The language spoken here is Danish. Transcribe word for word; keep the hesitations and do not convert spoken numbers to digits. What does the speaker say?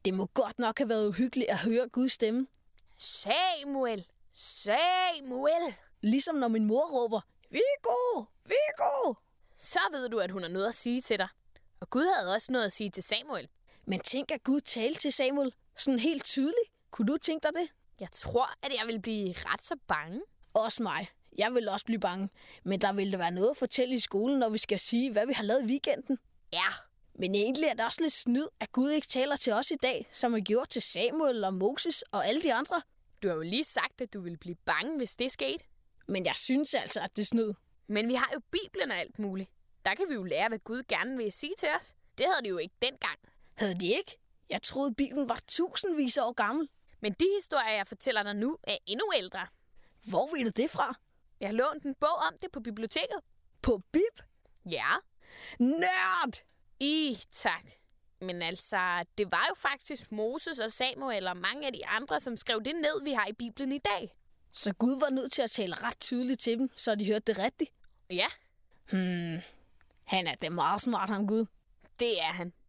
Det må godt nok have været uhyggeligt at høre Guds stemme. Samuel! Samuel! Ligesom når min mor råber, Viggo! Viggo! Så ved du, at hun har noget at sige til dig. Og Gud havde også noget at sige til Samuel. Men tænk, at Gud talte til Samuel sådan helt tydeligt. Kunne du tænke dig det? Jeg tror, at jeg vil blive ret så bange. Også mig. Jeg vil også blive bange. Men der vil der være noget at fortælle i skolen, når vi skal sige, hvad vi har lavet i weekenden. Ja. Men egentlig er det også lidt snyd, at Gud ikke taler til os i dag, som han gjorde til Samuel og Moses og alle de andre. Du har jo lige sagt, at du ville blive bange, hvis det skete. Men jeg synes altså, at det er snyd. Men vi har jo Bibelen og alt muligt. Der kan vi jo lære, hvad Gud gerne vil sige til os. Det havde de jo ikke dengang. Havde de ikke? Jeg troede, Bibelen var tusindvis af år gammel. Men de historier, jeg fortæller dig nu, er endnu ældre. Hvor ved du det fra? Jeg har lånt en bog om det på biblioteket. På Bib? Ja. Nørd! I tak. Men altså, det var jo faktisk Moses og Samuel og mange af de andre, som skrev det ned, vi har i Bibelen i dag. Så Gud var nødt til at tale ret tydeligt til dem, så de hørte det rigtigt? Ja. Hmm, han er da meget smart, ham Gud. Det er han.